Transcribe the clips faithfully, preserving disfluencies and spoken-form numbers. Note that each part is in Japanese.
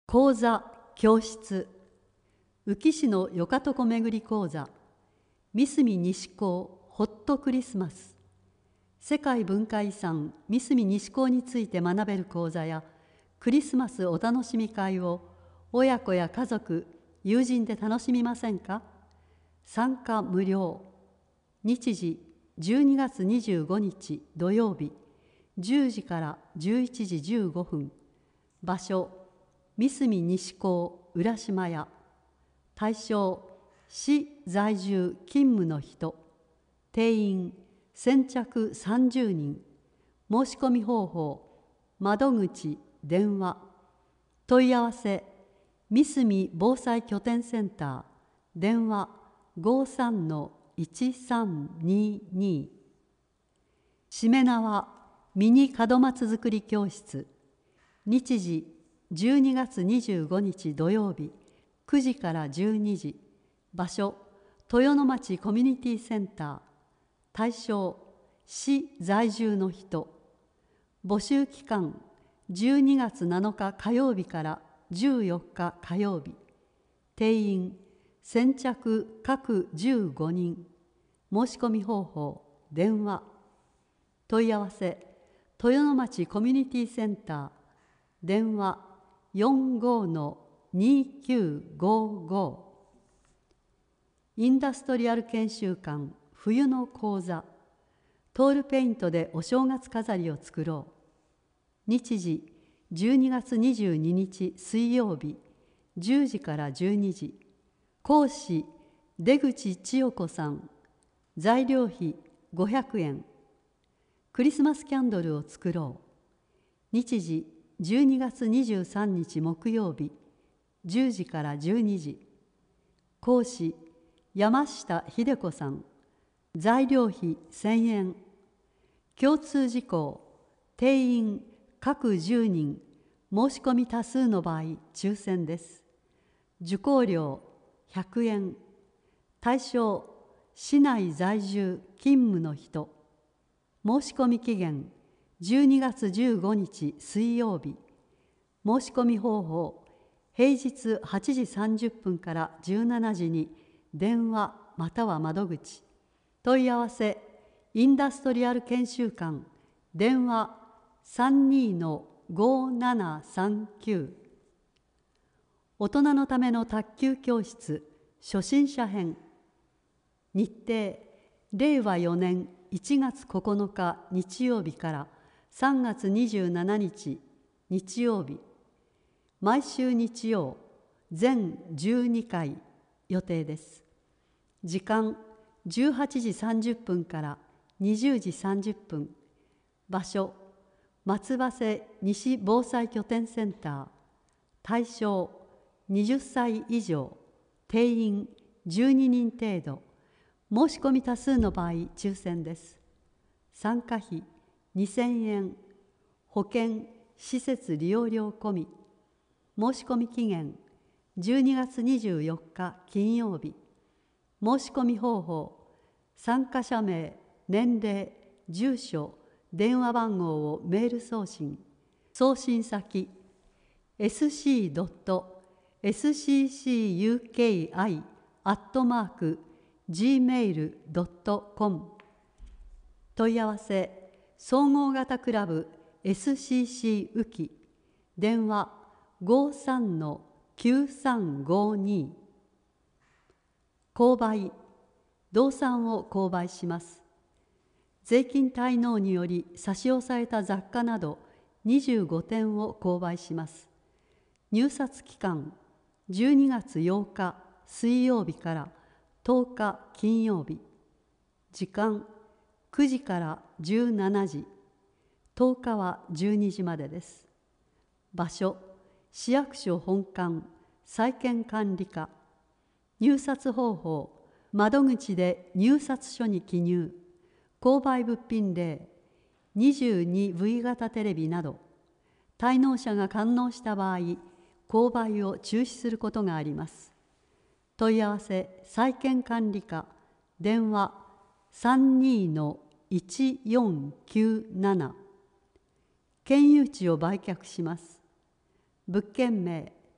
講座教室宇城市のよかとこめぐり講座三隅西港ホットクリスマス世界文化遺産三隅西港について学べる講座やクリスマスお楽しみ会を親子や家族友人で楽しみませんか。参加無料。日時じゅうにがつにじゅうごにち土曜日じゅうじからじゅういちじじゅうごふん。場所三隅西港浦島屋。対象市在住勤務の人。定員先着さんじゅうにん。申し込み方法窓口電話。問い合わせ三隅防災拠点センター電話 ごーさんのいちさんにに。しめ縄ミニ門松作り教室。日時じゅうにがつにじゅうごにち土曜日くじからじゅうにじ。場所豊野町コミュニティセンター。対象市在住の人。募集期間じゅうにがつなのか火曜日からじゅうよっか火曜日。定員先着各じゅうごにん。申し込み方法電話。問い合わせ豊野町コミュニティセンター電話 よんごーのにきゅうごご。インダストリアル研修館冬の講座トールペイントでお正月飾りを作ろう。日時じゅうにがつにじゅうににち水曜日じゅうじからじゅうにじ。講師出口千代子さん。材料費ごひゃくえん。クリスマスキャンドルを作ろう。日時じゅうにがつにじゅうさんにち木曜日じゅうじからじゅうにじ。講師山下秀子さん。材料費せんえん。共通事項定員各じゅうにん。申し込み多数の場合抽選です。受講料ひゃくえん。対象市内在住勤務の人。申し込み期限じゅうにがつじゅうごにち水曜日。申し込み方法平日はちじさんじゅっぷんからじゅうしちじに電話または窓口。問い合わせインダストリアル研修館電話 さんにーのごーななさんきゅう。大人のための卓球教室初心者編。日程れいわよねんいちがつここのか日曜日からさんがつにじゅうしちにち日曜日。毎週日曜全じゅうにかい予定です。時間じゅうはちじさんじゅっぷんからにじゅうじさんじゅっぷん。場所松葉瀬西防災拠点センター。対象はたち以上。定員じゅうににん程度。申し込み多数の場合抽選です。参加費にせんえん。保険施設利用料込み。申し込み期限じゅうにがつにじゅうよっか金曜日。申し込み方法参加者名年齢住所電話番号をメール送信。送信先 エスシードットエスシーシーユーケーアイ アットマーク ジーメールドットコム。問い合わせ総合型クラブ エスシーシー 宇城電話 ごーさんのきゅうさんごに。購買動産を購買します。税金滞納により差し押さえた雑貨などにじゅうごてんを購買します。入札期間じゅうにがつようか水曜日からとおか金曜日。時間くじからじゅうしちじ。とおかはじゅうにじまでです。場所市役所本館債権管理課。入札方法窓口で入札書に記入。購買物品例 にじゅうにブイ 型テレビなど。滞納者が完納した場合購買を中止することがあります。問い合わせ債権管理課電話 さんにーのいちよんきゅうなな。県有地を売却します。物件名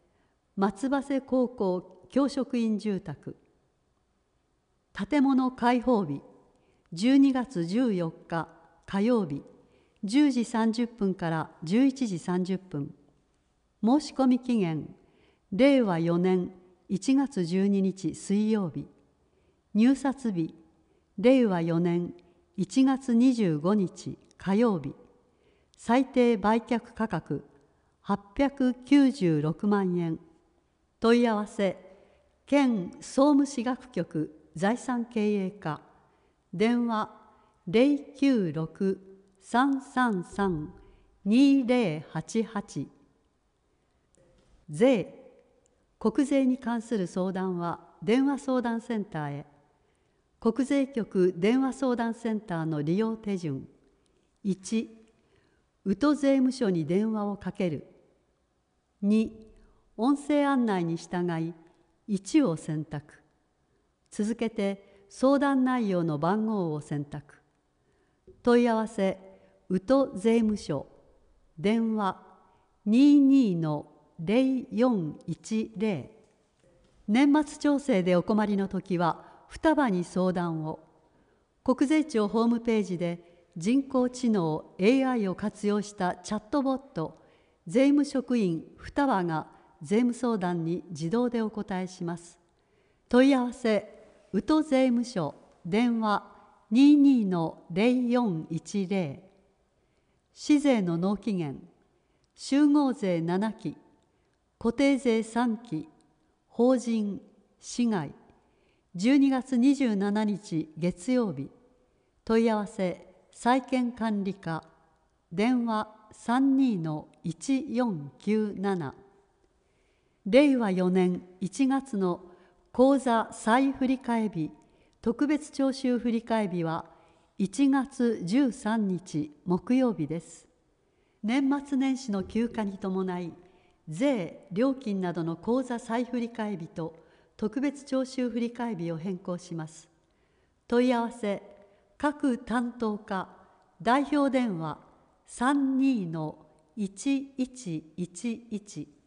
松葉瀬高校教職員住宅。建物開放日じゅうにがつじゅうよっか火曜日じゅうじさんじゅっぷんからじゅういちじさんじゅっぷん。申し込み期限れいわよねんいちがつじゅうににち水曜日。入札日れいわよねんいちがつにじゅうごにち火曜日。最低売却価格はっぴゃくきゅうじゅうろくまんえん。問い合わせ県総務士学局財産経営課。電話ゼロきゅうろく さんさんさん にゼロはちはち。税国税に関する相談は電話相談センターへ。国税局電話相談センターの利用手順。いち、宇都税務署に電話をかける。に、音声案内に従いいちを選択。続けて相談内容の番号を選択。問い合わせ宇都税務署。電話 にじゅうに のゼロよんいちゼロ。年末調整でお困りのときは双葉に相談を。国税庁ホームページで人工知能 エーアイ を活用したチャットボット税務職員双葉が税務相談に自動でお答えします。問い合わせ宇都税務署。電話 にじゅうに のゼロよんいちゼロ。市税の納期限集合税ななき、固定税さんき、法人、市外。じゅうにがつにじゅうしちにち月曜日。問い合わせ債権管理課。電話 さんじゅうに のいちよんきゅうなな。れいわよねんいちがつの口座再振替日特別徴収振替日はいちがつじゅうさんにち木曜日です。年末年始の休暇に伴い税・料金などの口座再振替日と特別徴収振替日を変更します。問い合わせ各担当課。代表電話 さんじゅうに のいちいちいちいち。